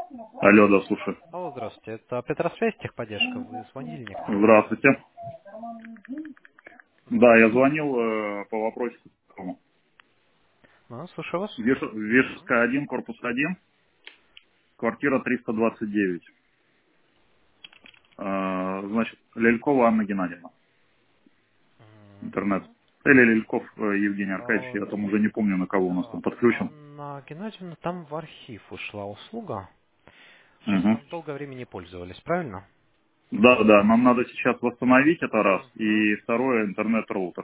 Алло, да, слушаю. Алло, здравствуйте. Это Петросвязь, техподдержка. Вы звонили некоторое время назад. Здравствуйте. Да, я звонил по вопросу. Слушаю вас. Вешевская 1, корпус 1, квартира 329. Значит, Лелькова Анна Геннадьевна. Интернет. Или Лельков Евгений Аркадьевич, я там уже не помню, на кого у нас там Так, подключен. Анна Геннадьевна, там в архив ушла услуга. Сейчас Угу. там долгое время не пользовались, правильно? Да, да, нам надо сейчас восстановить это раз. Мгм. И второе, интернет-роутер.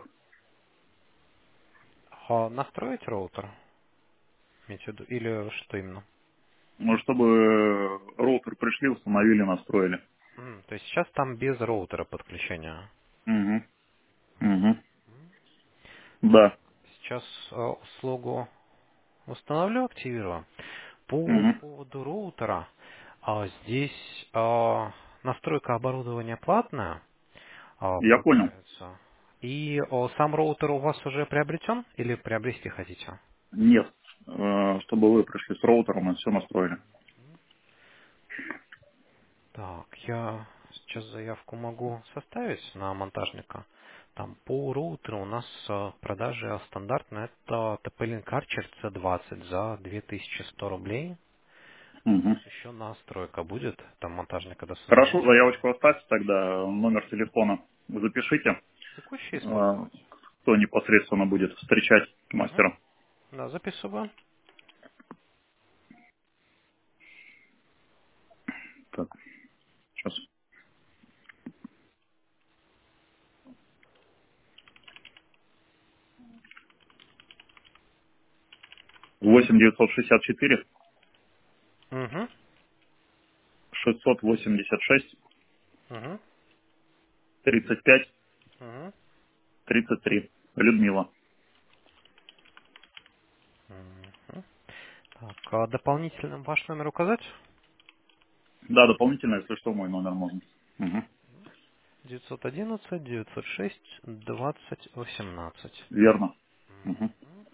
Настроить роутер? Имеете в виду? Или что именно? Ну, чтобы роутер пришли, установили, настроили. То есть сейчас там без роутера подключения. Угу. Угу. Да. Сейчас услугу установлю, активирую. По Угу. поводу роутера, здесь настройка оборудования платная, Я понял. получается. И сам роутер у вас уже приобретен или приобрести хотите? Нет, чтобы вы пришли с роутером и все настроили. Так, я сейчас заявку могу составить на монтажника. Там по роутеру у нас продажи стандартная, это TP-Link Archer C20 за 2100 рублей. Мгм. Плюс еще настройка будет, там монтажник когда Хорошо, созвонится. заявочку оставьте тогда, номер телефона запишите, Текущий э, использовать? кто непосредственно будет встречать Угу. мастера. Да, записываю. Так, сейчас. 8 964 Угу. 686 Угу. 35 Угу. 33. Людмила. Угу. Так, дополнительным ваш номер указать? Да, дополнительно, если что, мой номер можно. Мгм. 911 906 2018. Верно. Мгм.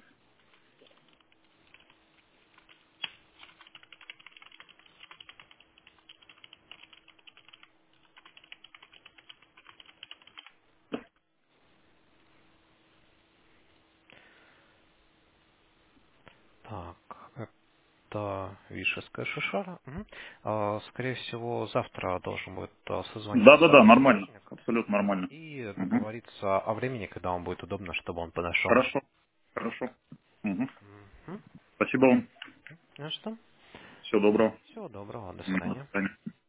Так, это Вишеская шишара. Мгм. Скорее всего, завтра должен будет Да-да-да, созвониться нормально. монтажник Абсолютно нормально. и Мгм. договориться о времени, когда вам будет удобно, чтобы он подошел. Хорошо. Хорошо. Мгм. Мгм. Спасибо вам. Ну что? Всего доброго. Всего доброго, до До свидания. свидания.